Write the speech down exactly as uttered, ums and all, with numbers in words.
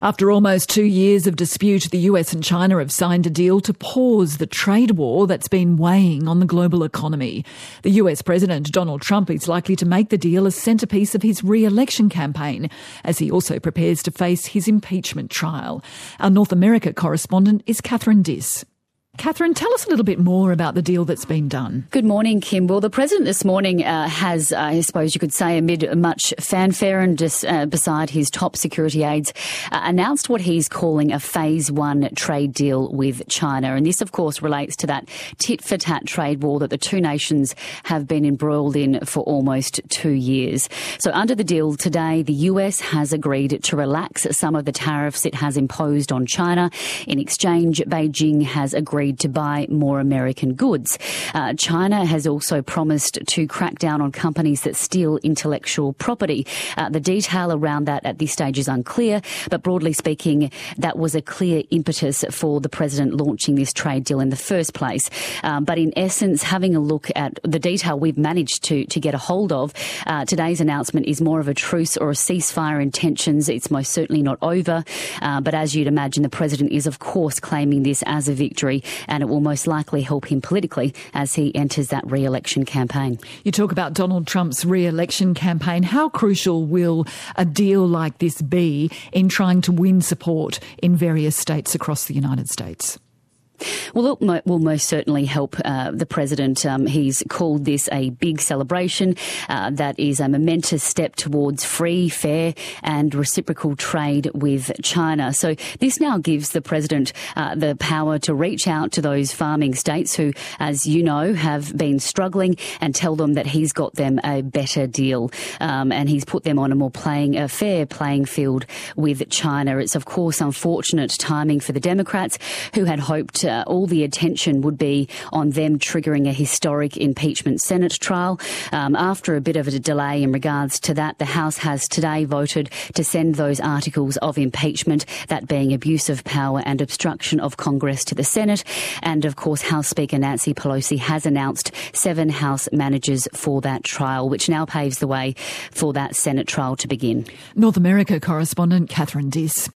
After almost two years of dispute, the U S and China have signed a deal to pause the trade war that's been weighing on the global economy. The U S President Donald Trump is likely to make the deal a centrepiece of his re-election campaign, as he also prepares to face his impeachment trial. Our North America correspondent is Catherine Diss. Catherine, tell us a little bit more about the deal that's been done. Good morning, Kim. Well, the President this morning uh, has, uh, I suppose you could say, amid much fanfare and just uh, beside his top security aides, uh, announced what he's calling a phase one trade deal with China. And this, of course, relates to that tit-for-tat trade war that the two nations have been embroiled in for almost two years. So under the deal today, the U S has agreed to relax some of the tariffs it has imposed on China. In exchange, Beijing has agreed to buy more American goods. Uh, China has also promised to crack down on companies that steal intellectual property. Uh, the detail around that at this stage is unclear, but broadly speaking, that was a clear impetus for the President launching this trade deal in the first place. Um, but in essence, having a look at the detail we've managed to, to get a hold of, uh, today's announcement is more of a truce or a ceasefire intentions. It's most certainly not over. Uh, but as you'd imagine, the President is, of course, claiming this as a victory, and it will most likely help him politically as he enters that re-election campaign. You talk about Donald Trump's re-election campaign. How crucial will a deal like this be in trying to win support in various states across the United States? Well, it will most certainly help uh, the President. Um, he's called this a big celebration uh, that is a momentous step towards free, fair and reciprocal trade with China. So this now gives the President uh, the power to reach out to those farming states who, as you know, have been struggling and tell them that he's got them a better deal. Um, and he's put them on a more playing, a fair playing field with China. It's, of course, unfortunate timing for the Democrats, who had hoped Uh, all the attention would be on them triggering a historic impeachment Senate trial. Um, after a bit of a delay in regards to that, the House has today voted to send those articles of impeachment, that being abuse of power and obstruction of Congress, to the Senate. And, of course, House Speaker Nancy Pelosi has announced seven House managers for that trial, which now paves the way for that Senate trial to begin. North America correspondent Catherine Diss.